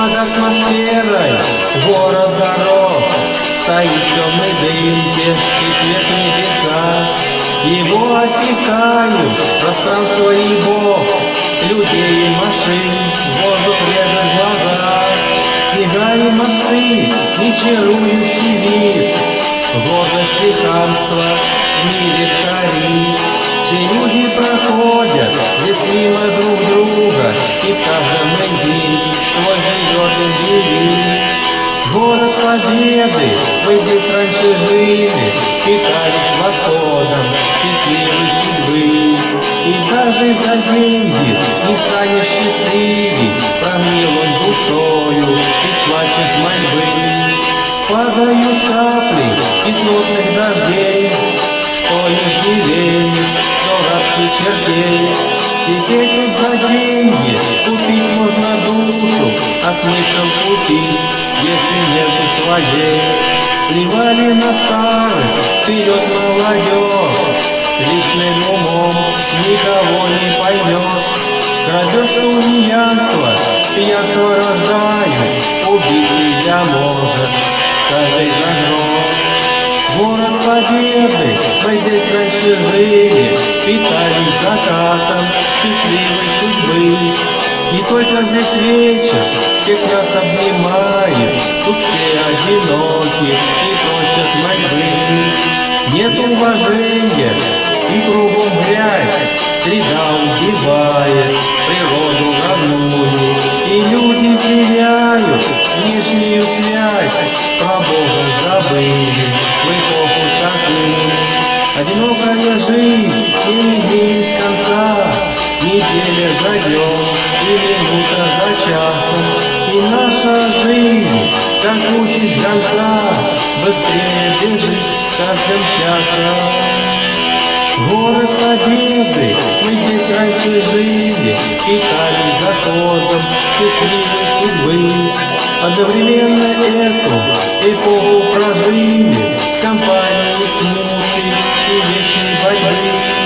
Под атмосферой город дорог стоит в темной дымке и свет небеса. Его опекают пространство и Бог, людей и машин, воздух режет глаза. Снега и мосты, не чарующий вид, гордость и хамство в мире царит. Все люди проходят здесь мимо друг друга, и в каждом из них свой живет индивид. Город Победы, мы здесь раньше жили, питались восходом счастливой судьбы. И даже за деньги не станешь счастливей, прогнилой душою и плачет мольбы. Падают капли из нотных дождей, кто лишь делеет, кто рабских чертей. Теперь тут за деньги купить можно душу, а смысл купить, если нету своей. Плевали на старых, вперед молодежь, личным умом никого не поймешь. Крадешь тунеядство, пьянство рождает, убить себя может каждый за грош. Город Победы, мы здесь раньше жили, питались закатом счастливой судьбы. Не только здесь вечер, всех нас обнимает, тут все одиноки и просят мольбы. Нет уважения и кругом грязь, среда убивает природу родную. И люди теряют нижнюю связь, про Бога забыли в эпоху такую. Одинокая жизнь не имеет конца, неделя за днем и минута за часом. И наша жизнь, как участь гонца, быстрее бежит каждым часом. Город Победы, мы здесь раньше жили, питались закотом счастливой судьбы. Одновременно эту эпоху прожили в компании смуты и вечной борьбы.